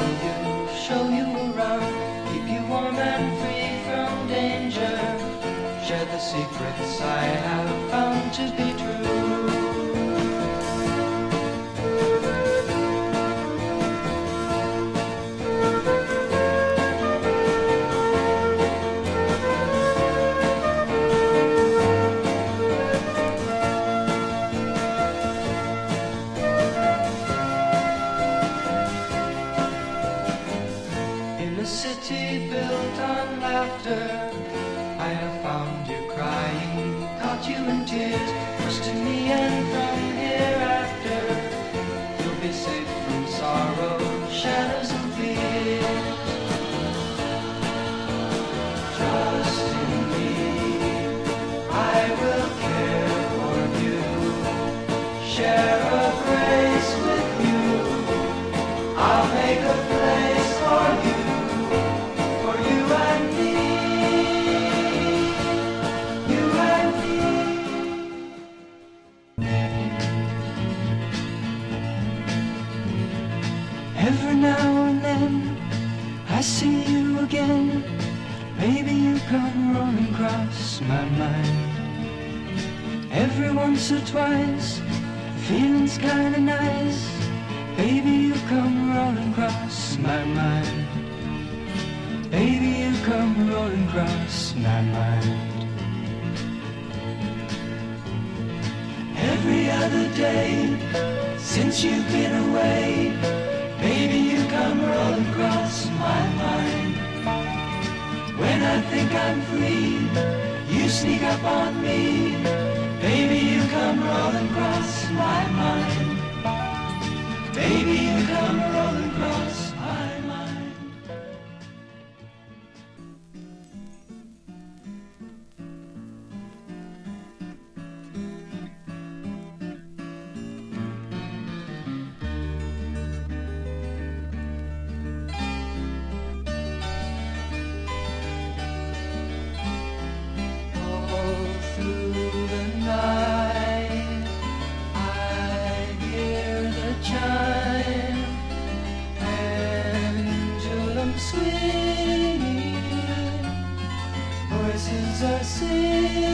cuddle you, show you around, keep you warm and free from danger, share the secrets I have found to be true. A city built on laughter, I have found you crying, caught you in tears, close to me, and from hereafter you'll be safe from sorrow, shadows and fears. Trust in me, I will care for you, share a grace with you, I'll make a place for you. Every now and then I see you again, baby, you come rolling across my mind. Every once or twice, the feeling's kinda nice, baby, you come rolling across my mind. Baby, you come rolling across my mind. Every other day since you've been away, baby, you come rolling across my mind. When I think I'm free, you sneak up on me, baby, you come rolling across my mind. Baby, you come rolling across my mind. Swinging, voices are singing.